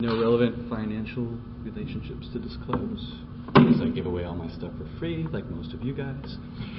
No relevant financial relationships to disclose, because I give away all my stuff for free, like most of you guys.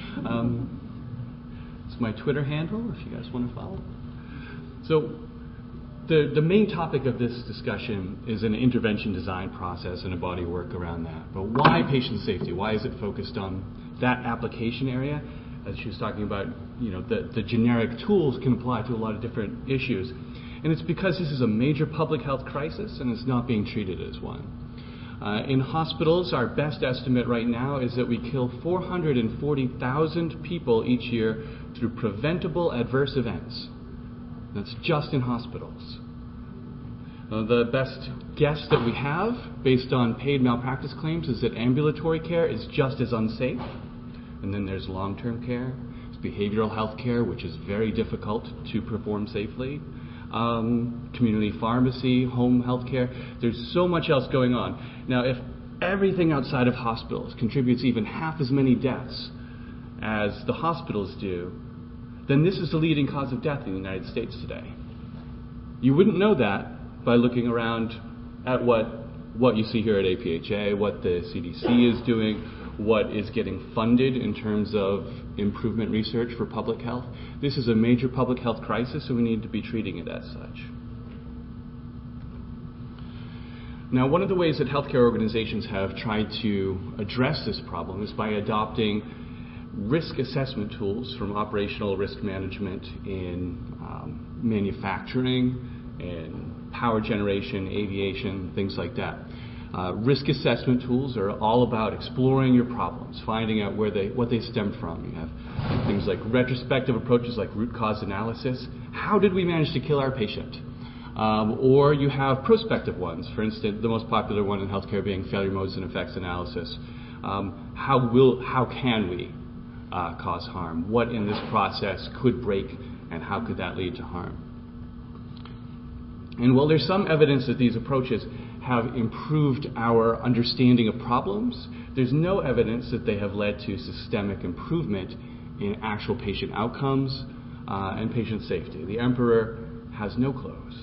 It's my Twitter handle, if you guys want to follow. So the main topic of this discussion is an intervention design process and a body of work around that. But why patient safety? Why is it focused on that application area? As she was talking about, the generic tools can apply to a lot of different issues. And it's because this is a major public health crisis and it's not being treated as one. In hospitals, our best estimate right now is that we kill 440,000 people each year through preventable adverse events. That's just in hospitals. The best guess that we have, based on paid malpractice claims, is that ambulatory care is just as unsafe. And then there's long-term care, there's behavioral health care, which is very difficult to perform safely. Community pharmacy, home health care. There's so much else going on. Now, if everything outside of hospitals contributes even half as many deaths as the hospitals do, then this is the leading cause of death in the United States today. You wouldn't know that by looking around at what you see here at APHA, what the CDC is doing, what is getting funded in terms of improvement research for public health. This is a major public health crisis, and we need to be treating it as such. Now, one of the ways that healthcare organizations have tried to address this problem is by adopting risk assessment tools from operational risk management in manufacturing, in power generation, aviation, things like that. Risk assessment tools are all about exploring your problems, finding out what they stem from. You have things like retrospective approaches like root cause analysis. How did we manage to kill our patient? Or you have prospective ones. For instance, the most popular one in healthcare being failure modes and effects analysis. How can we cause harm? What in this process could break, and how could that lead to harm? And while there's some evidence that these approaches have improved our understanding of problems, there's no evidence that they have led to systemic improvement in actual patient outcomes and patient safety. The emperor has no clothes.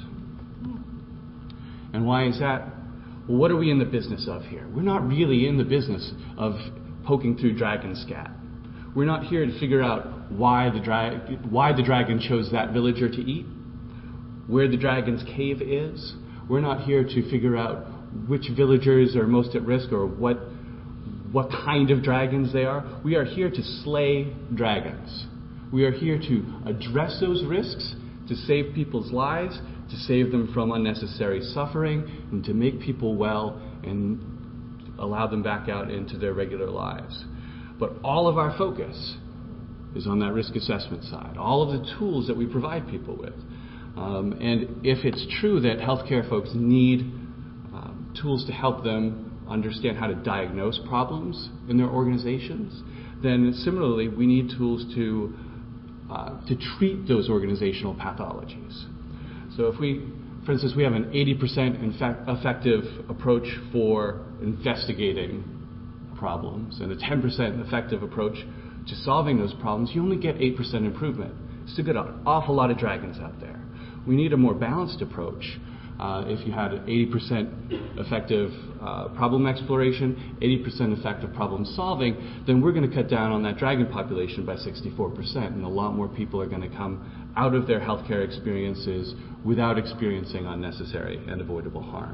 And why is that? Well, what are we in the business of here? We're not really in the business of poking through dragon scat. We're not here to figure out why the dragon chose that villager to eat, where the dragon's cave is. We're not here to figure out which villagers are most at risk or what kind of dragons they are. We are here to slay dragons. We are here to address those risks, to save people's lives, to save them from unnecessary suffering, and to make people well and allow them back out into their regular lives. But all of our focus is on that risk assessment side, all of the tools that we provide people with. And if it's true that healthcare folks need tools to help them understand how to diagnose problems in their organizations, then similarly we need tools to treat those organizational pathologies. So for instance, we have an 80% effective approach for investigating problems and a 10% effective approach to solving those problems, you only get 8% improvement. Still got an awful lot of dragons out there. We need a more balanced approach. If you had an 80% effective problem exploration, 80% effective problem solving, then we're going to cut down on that dragon population by 64%, and a lot more people are going to come out of their healthcare experiences without experiencing unnecessary and avoidable harm.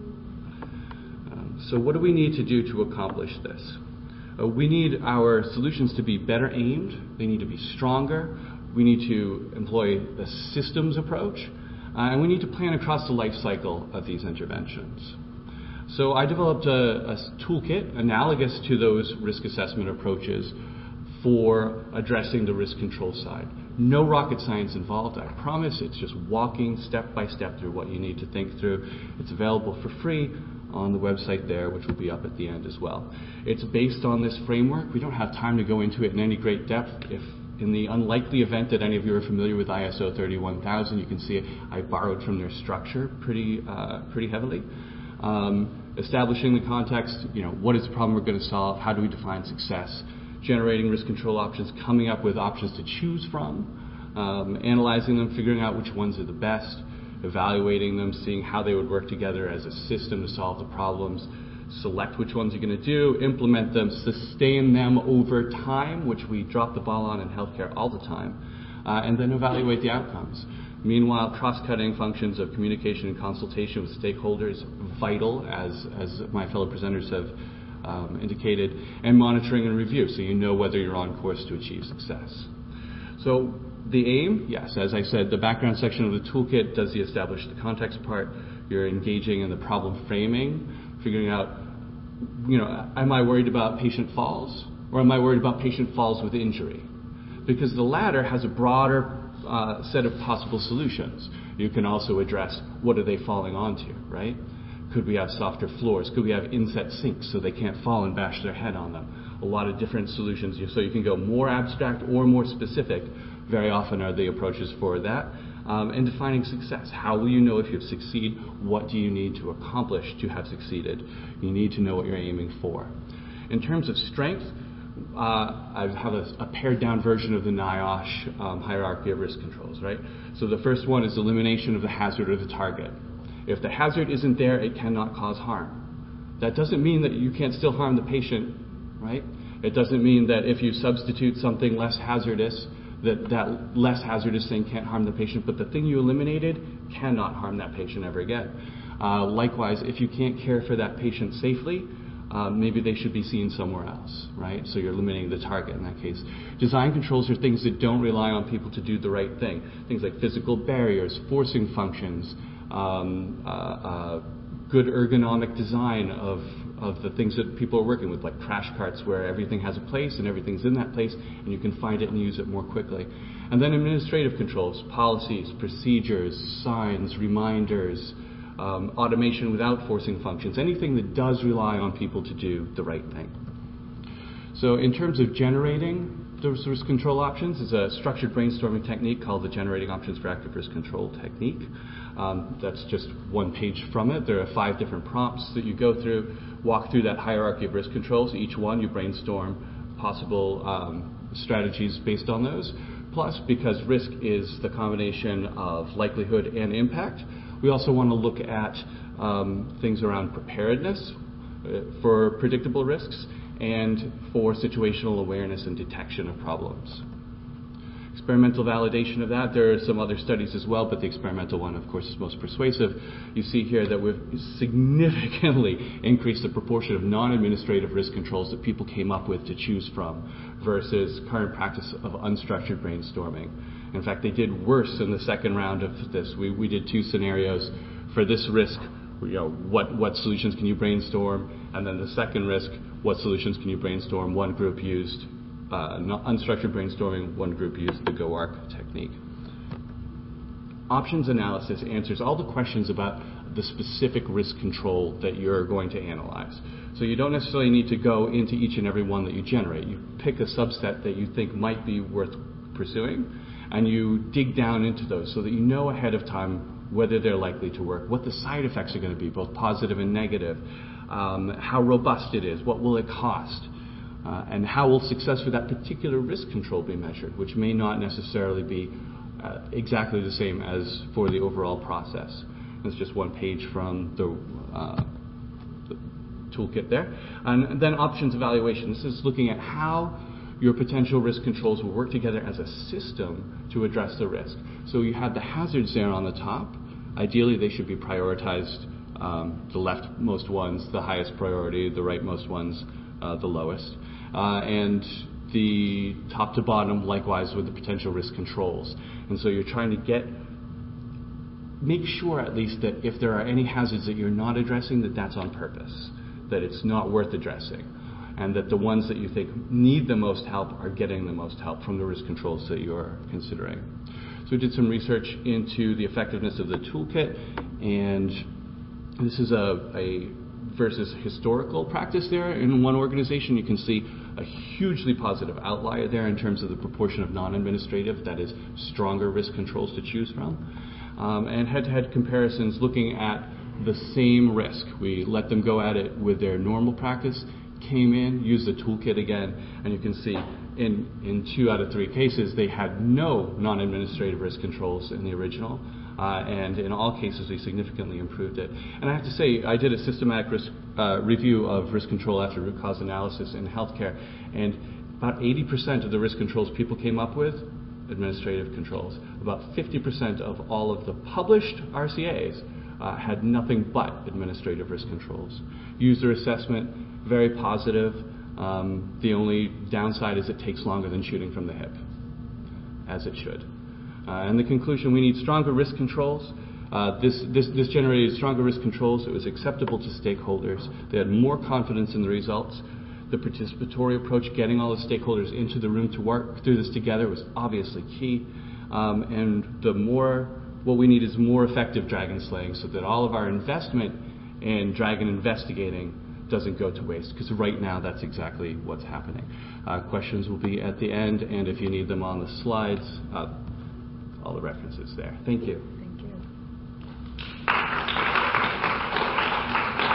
So what do we need to do to accomplish this? We need our solutions to be better aimed. They need to be stronger. We need to employ a systems approach. And we need to plan across the life cycle of these interventions. So I developed a toolkit analogous to those risk assessment approaches for addressing the risk control side. No rocket science involved, I promise. It's just walking step by step through what you need to think through. It's available for free on the website there, which will be up at the end as well. It's based on this framework. We don't have time to go into it in any great depth. If in the unlikely event that any of you are familiar with ISO 31000, you can see it. I borrowed from their structure pretty heavily. Establishing the context, what is the problem we're going to solve? How do we define success? Generating risk control options, coming up with options to choose from, analyzing them, figuring out which ones are the best, evaluating them, seeing how they would work together as a system to solve the problems, select which ones you're going to do, implement them, sustain them over time, which we drop the ball on in healthcare all the time, and then evaluate the outcomes. Meanwhile, cross-cutting functions of communication and consultation with stakeholders, vital, as my fellow presenters have indicated, and monitoring and review, so you know whether you're on course to achieve success. So the aim, yes, as I said, the background section of the toolkit does the establish the context part. You're engaging in the problem framing, figuring out, am I worried about patient falls, or am I worried about patient falls with injury? Because the latter has a broader set of possible solutions. You can also address what are they falling onto, right? Could we have softer floors? Could we have inset sinks so they can't fall and bash their head on them? A lot of different solutions. So you can go more abstract or more specific. Very often are the approaches for that. And defining success. How will you know if you've succeeded? What do you need to accomplish to have succeeded? You need to know what you're aiming for. In terms of strength, I have a pared down version of the NIOSH hierarchy of risk controls, right? So the first one is elimination of the hazard or the target. If the hazard isn't there, it cannot cause harm. That doesn't mean that you can't still harm the patient, right? It doesn't mean that if you substitute something less hazardous, that less hazardous thing can't harm the patient, but the thing you eliminated cannot harm that patient ever again. Likewise, if you can't care for that patient safely, maybe they should be seen somewhere else, right? So you're limiting the target in that case. Design controls are things that don't rely on people to do the right thing. Things like physical barriers, forcing functions, good ergonomic design of the things that people are working with, like crash carts where everything has a place and everything's in that place and you can find it and use it more quickly. And then administrative controls, policies, procedures, signs, reminders, automation without forcing functions, anything that does rely on people to do the right thing. So in terms of generating those risk control options, is a structured brainstorming technique called the Generating Options for Active Risk Control technique. That's just one page from it. There are 5 different prompts that you go through, walk through that hierarchy of risk controls. Each one you brainstorm possible strategies based on those. Plus, because risk is the combination of likelihood and impact, we also want to look at things around preparedness for predictable risks and for situational awareness and detection of problems. Experimental validation of that, there are some other studies as well, but the experimental one, of course, is most persuasive. You see here that we've significantly increased the proportion of non-administrative risk controls that people came up with to choose from versus current practice of unstructured brainstorming. In fact, they did worse in the second round of this. We did 2 scenarios for this risk. What solutions can you brainstorm? And then the second risk, what solutions can you brainstorm? One group used unstructured brainstorming, one group used the GoARC technique. Options analysis answers all the questions about the specific risk control that you're going to analyze. So you don't necessarily need to go into each and every one that you generate. You pick a subset that you think might be worth pursuing, and you dig down into those so that you know ahead of time whether they're likely to work, what the side effects are going to be, both positive and negative, how robust it is, what will it cost, and how will success for that particular risk control be measured, which may not necessarily be exactly the same as for the overall process. That's just one page from the toolkit there. And then options evaluation. This is looking at how your potential risk controls will work together as a system to address the risk. So you have the hazards there on the top. Ideally, they should be prioritized, the leftmost ones, the highest priority, the rightmost ones, the lowest. And the top to bottom, likewise, with the potential risk controls. And so you're trying to make sure at least that if there are any hazards that you're not addressing, that's on purpose, that it's not worth addressing, and that the ones that you think need the most help are getting the most help from the risk controls that you're considering. So we did some research into the effectiveness of the toolkit, and this is a versus historical practice there. In one organization, you can see a hugely positive outlier there in terms of the proportion of non-administrative, that is, stronger risk controls to choose from. And head-to-head comparisons looking at the same risk. We let them go at it with their normal practice, came in, used the toolkit again, and you can see in 2 out of 3 cases, they had no non-administrative risk controls in the original. and in all cases we significantly improved it. And I have to say, I did a systematic risk review of risk control after root cause analysis in healthcare, and about 80% of the risk controls people came up with, administrative controls. About 50% of all of the published RCAs had nothing but administrative risk controls. User assessment, very positive. The only downside is it takes longer than shooting from the hip, as it should. And the conclusion, we need stronger risk controls. This generated stronger risk controls. It was acceptable to stakeholders. They had more confidence in the results. The participatory approach, getting all the stakeholders into the room to work through this together, was obviously key. And what we need is more effective dragon slaying, so that all of our investment in dragon investigating doesn't go to waste, because right now that's exactly what's happening. Questions will be at the end, and if you need them on the slides, all the references there. Thank you.